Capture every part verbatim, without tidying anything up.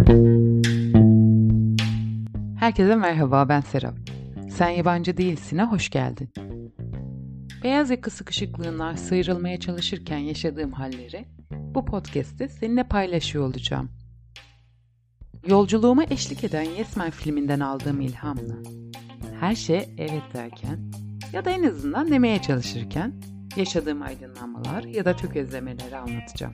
Herkese merhaba, ben Serap. Sen Yabancı Değilsin'e hoş geldin. Beyaz yaka sıkışıklığından sıyrılmaya çalışırken yaşadığım halleri bu podcast'te seninle paylaşıyor olacağım. Yolculuğuma eşlik eden Yes Man filminden aldığım ilhamla her şey evet derken ya da en azından demeye çalışırken yaşadığım aydınlanmalar ya da tökezlemeleri anlatacağım.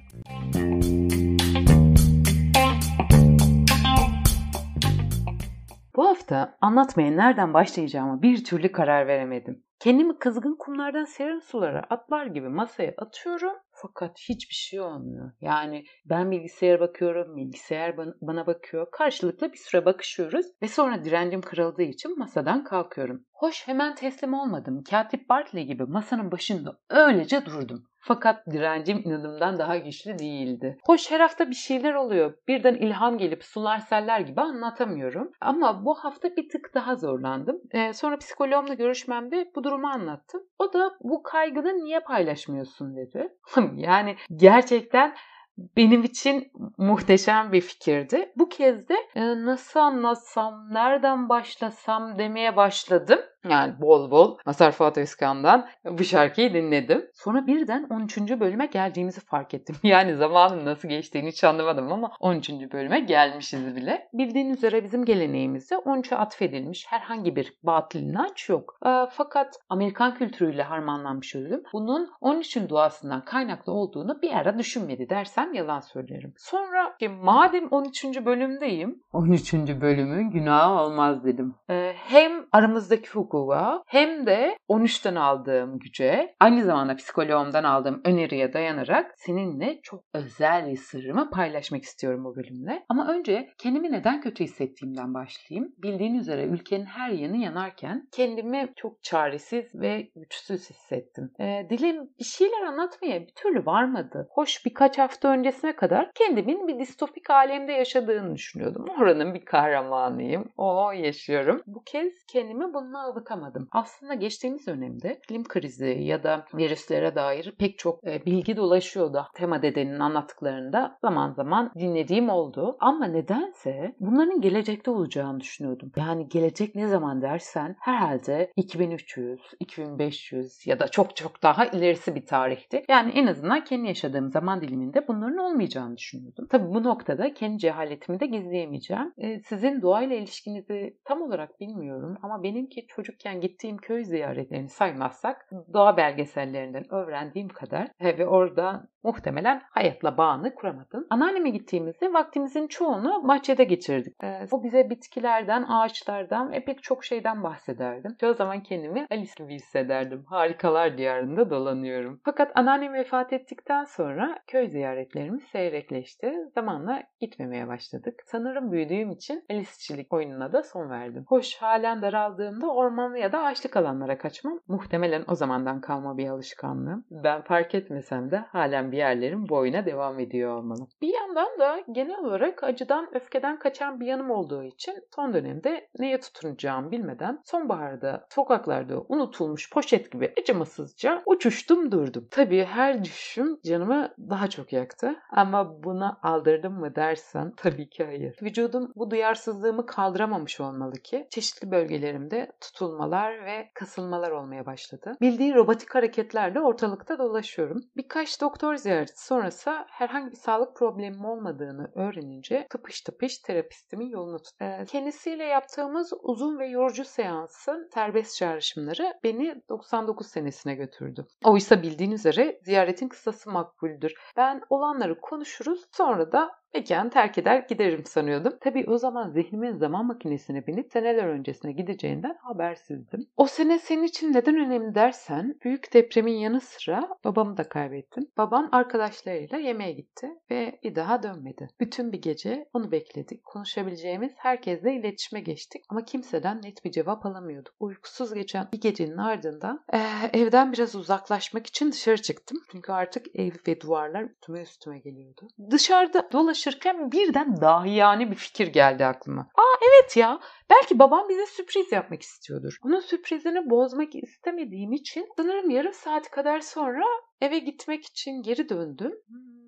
Bu hafta anlatmaya nereden başlayacağıma bir türlü karar veremedim. Kendimi kızgın kumlardan serin sulara atlar gibi masaya atıyorum fakat hiçbir şey olmuyor. Yani ben bilgisayara bakıyorum, bilgisayar bana bakıyor. Karşılıklı bir süre bakışıyoruz ve sonra direncim kırıldığı için masadan kalkıyorum. Hoş, hemen teslim olmadım. Katip Bartley gibi masanın başında öylece durdum. Fakat direncim inadımdan daha güçlü değildi. Hoş, her hafta bir şeyler oluyor. Birden ilham gelip sular seller gibi anlatamıyorum. Ama bu hafta bir tık daha zorlandım. Ee, sonra psikoloğumla görüşmemde bu durumu anlattım. O da bu kaygını niye paylaşmıyorsun dedi. Yani gerçekten benim için muhteşem bir fikirdi. Bu kez de e, nasıl anlatsam, nereden başlasam demeye başladım. Yani bol bol Mazhar Fuat Özkan'dan bu şarkıyı dinledim. Sonra birden on üçüncü bölüme geldiğimizi fark ettim. Yani zamanın nasıl geçtiğini hiç anlamadım ama on üçüncü bölüme gelmişiz bile. Bildiğiniz üzere bizim geleneğimizde on üçe atfedilmiş herhangi bir batıl inanç yok. E, fakat Amerikan kültürüyle harmanlanmış ölüm bunun on üçün duasından kaynaklı olduğunu bir ara düşünmedi dersem yalan söylerim. Sonra ki madem on üçüncü bölümdeyim, on üçüncü bölümün günahı olmaz dedim. E, hem aramızdaki hukuka hem de on üçten aldığım güce, aynı zamanda psikoloğumdan aldığım öneriye dayanarak seninle çok özel bir sırrımı paylaşmak istiyorum bu bölümle. Ama önce kendimi neden kötü hissettiğimden başlayayım. Bildiğin üzere ülkenin her yanı yanarken kendimi çok çaresiz ve güçsüz hissettim. E, dilim bir şeyler anlatmaya bir türlü varmadı. Hoş, birkaç hafta öncesine kadar kendimin bir distopik alemde yaşadığını düşünüyordum. Oranın bir kahramanıyım. O yaşıyorum. Bu kez kendimi bununla avutamadım. Aslında geçtiğimiz dönemde iklim krizi ya da virüslere dair pek çok e, bilgi dolaşıyordu. Tema dedenin anlattıklarında zaman zaman dinlediğim oldu. Ama nedense bunların gelecekte olacağını düşünüyordum. Yani gelecek ne zaman dersen herhalde iki bin üç yüz, iki bin beş yüz ya da çok çok daha ilerisi bir tarihti. Yani en azından kendi yaşadığım zaman diliminde bunların olmayacağını düşünüyordum. Tabii bu noktada kendi cehaletimi de gizleyemeyeceğim. Ee, sizin doğayla ilişkinizi tam olarak bilmiyorum ama benimki çocukken gittiğim köy ziyaretlerini saymazsak doğa belgesellerinden öğrendiğim kadar ve orada muhtemelen hayatla bağını kuramadım. Anneanneme gittiğimizde vaktimizin çoğunu bahçede geçirdik. Ee, o bize bitkilerden, ağaçlardan ve pek çok şeyden bahsederdim. Çoğu zaman kendimi Alice gibi hissederdim. Harikalar diyarında dolanıyorum. Fakat anneannem vefat ettikten sonra köy ziyaretlerimiz seyrekleşti. Zamanla gitmemeye başladık. Sanırım büyüdüğüm için Alice'çilik oyununa da son verdim. Hoş, halen daraldığımda ormanlı ya da ağaçlık alanlara kaçmam muhtemelen o zamandan kalma bir alışkanlığım. Ben fark etmesem de halen bir yerlerim bu oyuna devam ediyor olmalı. Bir yandan da genel olarak acıdan, öfkeden kaçan bir yanım olduğu için son dönemde neye tutunacağımı bilmeden sonbaharda sokaklarda unutulmuş poşet gibi acımasızca uçuştum durdum. Tabii her düşüşüm canımı daha çok yaktı ama buna aldırdım mı dersen tabii ki hayır. Vücudum bu duyarsızlığımı kaldıramamış olmalı ki çeşitli bölgelerimde tutulmalar ve kasılmalar olmaya başladı. Bildiğin robotik hareketlerle ortalıkta dolaşıyorum. Birkaç doktor ziyareti sonrası herhangi bir sağlık problemim olmadığını öğrenince tıpış tıpış terapistimin yolunu tuttum. Ee, kendisiyle yaptığımız uzun ve yorucu seansın serbest çağrışımları beni doksan dokuz senesine götürdü. Oysa bildiğin üzere ziyaretin kısası makbuldür. Ben olanları konuşuruz, sonra da mekanı terk eder giderim sanıyordum. Tabii o zaman zihnimin zaman makinesine binip seneler öncesine gideceğinden habersizdim. O sene senin için neden önemli dersen, büyük depremin yanı sıra babamı da kaybettim. Babam arkadaşlarıyla yemeğe gitti ve bir daha dönmedi. Bütün bir gece onu bekledik. Konuşabileceğimiz herkesle iletişime geçtik ama kimseden net bir cevap alamıyorduk. Uykusuz geçen bir gecenin ardından ee, evden biraz uzaklaşmak için dışarı çıktım. Çünkü artık ev ve duvarlar üstüme üstüme geliyordu. Dışarıda dolaşırken birden dahiyane bir fikir geldi aklıma. Aa evet ya, belki babam bize sürpriz yapmak istiyordur. Onun sürprizini bozmak istemediğim için sanırım yarım saat kadar sonra eve gitmek için geri döndüm.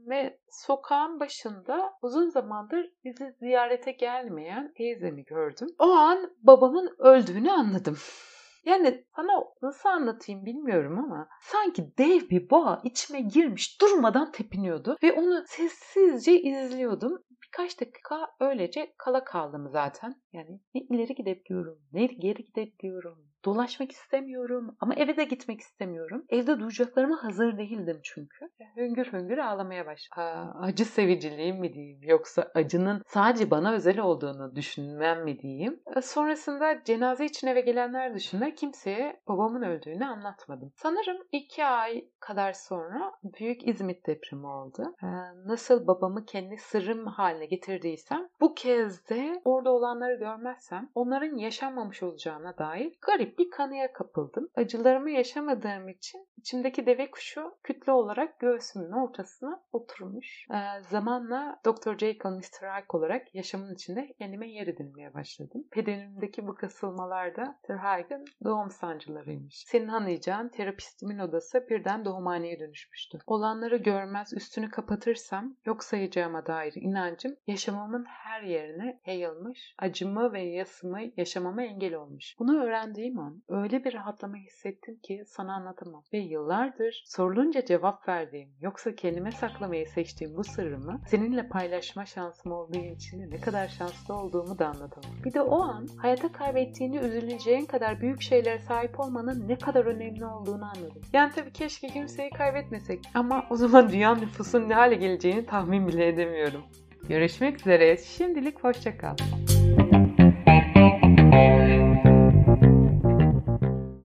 ve sokağın başında uzun zamandır bizi ziyarete gelmeyen teyzemi gördüm. O an babamın öldüğünü anladım. Yani sana nasıl anlatayım bilmiyorum ama sanki dev bir boğa içime girmiş durmadan tepiniyordu ve onu sessizce izliyordum. Birkaç dakika öylece kala kaldım zaten. Yani ne ileri gidebiliyorum, ne geri gidebiliyorum. Dolaşmak istemiyorum ama eve de gitmek istemiyorum. Evde duyacaklarıma hazır değildim çünkü. Hüngür hüngür ağlamaya başladım. Acı seviciliğim mi diyeyim yoksa acının sadece bana özel olduğunu düşünmem mi diyeyim. Sonrasında cenaze için eve gelenler dışında kimseye babamın öldüğünü anlatmadım. Sanırım iki ay kadar sonra Büyük İzmit depremi oldu. Nasıl babamı kendi sırrım haline getirdiysem bu kez de orada olanları görmezsem onların yaşanmamış olacağına dair garip bir kanıya kapıldım. Acılarımı yaşamadığım için içimdeki deve kuşu kütle olarak göğsümün ortasına oturmuş. Ee, zamanla doktor Jekyll mister Hyde olarak yaşamın içinde kendime yer edinmeye başladım. Bedenimdeki bu kasılmalar da mister Hyde'ın doğum sancılarıymış. Senin anlayacağın terapistimin odası birden doğumhaneye dönüşmüştü. Olanları görmez üstünü kapatırsam yok sayacağıma dair inancım yaşamamın her yerine yayılmış, acımı ve yasımı yaşamama engel olmuş. Bunu öğrendiğim an öyle bir rahatlama hissettim ki sana anlatamam. Ve yıllardır sorulunca cevap verdiğim, yoksa kendime saklamayı seçtiğim bu sırrımı seninle paylaşma şansım olduğu için ne kadar şanslı olduğumu da anlatamam. Bir de o an hayata kaybettiğini üzüleceğin kadar büyük şeylere sahip olmanın ne kadar önemli olduğunu anladım. Yani tabii keşke kimseyi kaybetmesek ama o zaman dünya nüfusunun ne hale geleceğini tahmin bile edemiyorum. Görüşmek üzere. Şimdilik hoşça kal.